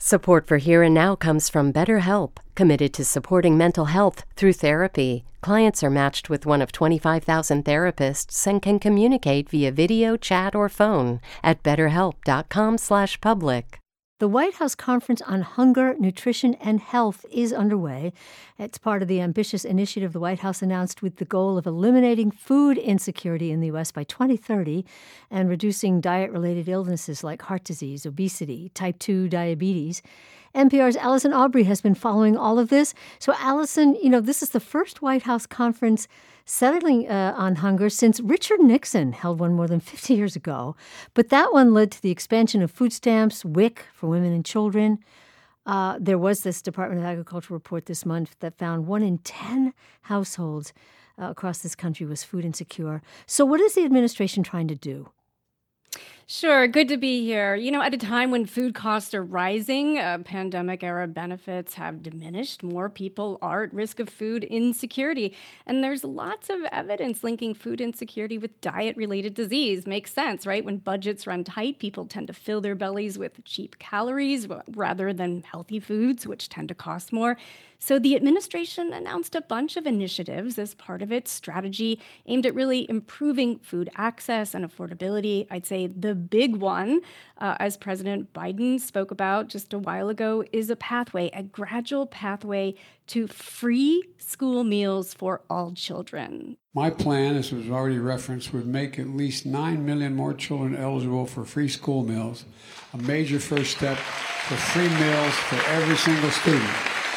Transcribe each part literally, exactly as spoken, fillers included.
Support for Here and Now comes from BetterHelp, committed to supporting mental health through therapy. Clients are matched with one of twenty-five thousand therapists and can communicate via video, chat, or phone at betterhelp.com slash public. The White House Conference on Hunger, Nutrition, and Health is underway. It's part of the ambitious initiative the White House announced with the goal of eliminating food insecurity in the U S by twenty thirty and reducing diet-related illnesses like heart disease, obesity, type two diabetes. N P R's Allison Aubrey has been following all of this. So, Allison, you know, this is the first White House conference settling uh, on hunger since Richard Nixon held one more than fifty years ago. But that one led to the expansion of food stamps, W I C for women and children. Uh, there was this Department of Agriculture report this month that found one in ten households uh, across this country was food insecure. So what is the administration trying to do? Sure. Good to be here. You know, at a time when food costs are rising, uh, pandemic-era benefits have diminished, more people are at risk of food insecurity. And there's lots of evidence linking food insecurity with diet-related disease. Makes sense, right? When budgets run tight, people tend to fill their bellies with cheap calories rather than healthy foods, which tend to cost more. So the administration announced a bunch of initiatives as part of its strategy aimed at really improving food access and affordability. I'd say the big one, uh, as President Biden spoke about just a while ago, is a pathway, a gradual pathway to free school meals for all children. My plan, as was already referenced, would make at least nine million more children eligible for free school meals, a major first step for free meals for every single student.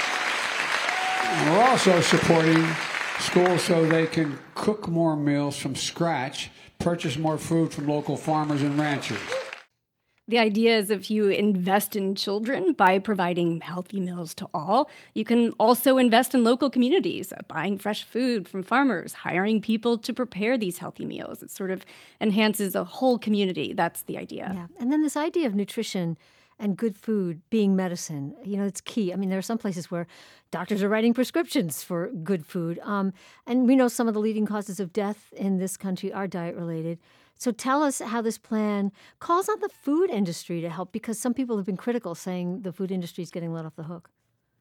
And we're also supporting schools so they can cook more meals from scratch, purchase more food from local farmers and ranchers. The idea is if you invest in children by providing healthy meals to all, you can also invest in local communities, uh, buying fresh food from farmers, hiring people to prepare these healthy meals. It sort of enhances a whole community. That's the idea. Yeah. And then this idea of nutrition and good food being medicine, you know, it's key. I mean, there are some places where doctors are writing prescriptions for good food. Um, and we know some of the leading causes of death in this country are diet-related. So tell us how this plan calls on the food industry to help, because some people have been critical, saying the food industry is getting let off the hook.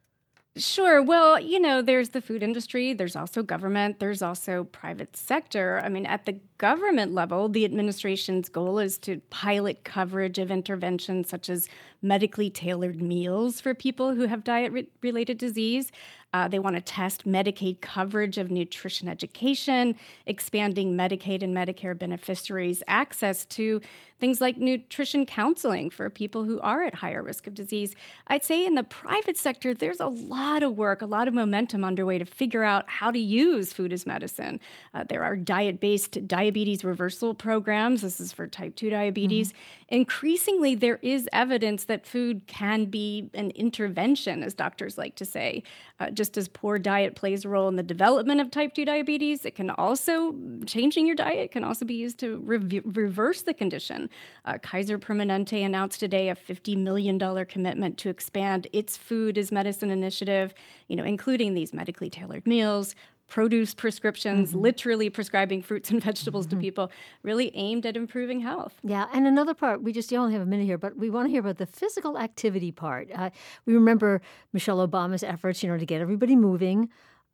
Sure. Well, you know, there's the food industry, there's also government, there's also private sector. I mean, at the government level, the administration's goal is to pilot coverage of interventions such as medically tailored meals for people who have diet-related disease. Uh, they want to test Medicaid coverage of nutrition education, expanding Medicaid and Medicare beneficiaries' access to things like nutrition counseling for people who are at higher risk of disease. I'd say in the private sector, there's a lot of work, a lot of momentum underway to figure out how to use food as medicine. Uh, there are diet-based diabetes reversal programs. This is for type two diabetes. Mm-hmm. Increasingly, there is evidence that food can be an intervention, as doctors like to say. Uh, just as poor diet plays a role in the development of type two diabetes, it can also, changing your diet can also be used to re- reverse the condition. Uh, Kaiser Permanente announced today a fifty million dollars commitment to expand its food as medicine initiative, you know, including these medically tailored meals, produce prescriptions, mm-hmm. literally prescribing fruits and vegetables mm-hmm. to people, really aimed at improving health. Yeah, and another part, we just you only have a minute here, but we want to hear about the physical activity part. Uh, we remember Michelle Obama's efforts, you know, to get everybody moving.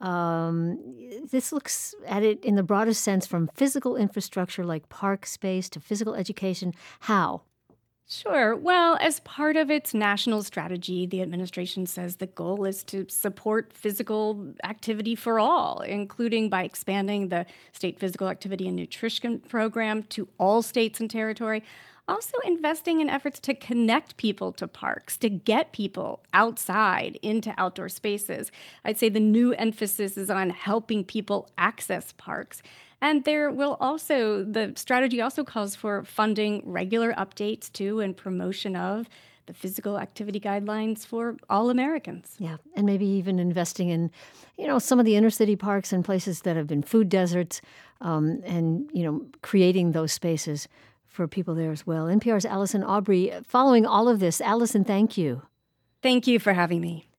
Um, this looks at it in the broadest sense, from physical infrastructure like park space to physical education. How? Sure. Well, as part of its national strategy, the administration says the goal is to support physical activity for all, including by expanding the state physical activity and nutrition program to all states and territory. Also investing in efforts to connect people to parks, to get people outside into outdoor spaces. I'd say the new emphasis is on helping people access parks. And there will also, the strategy also calls for funding regular updates to and promotion of the physical activity guidelines for all Americans. Yeah, and maybe even investing in, you know, some of the inner city parks and places that have been food deserts, um, and, you know, creating those spaces for people there as well. N P R's Allison Aubrey following all of this. Allison, thank you. Thank you for having me.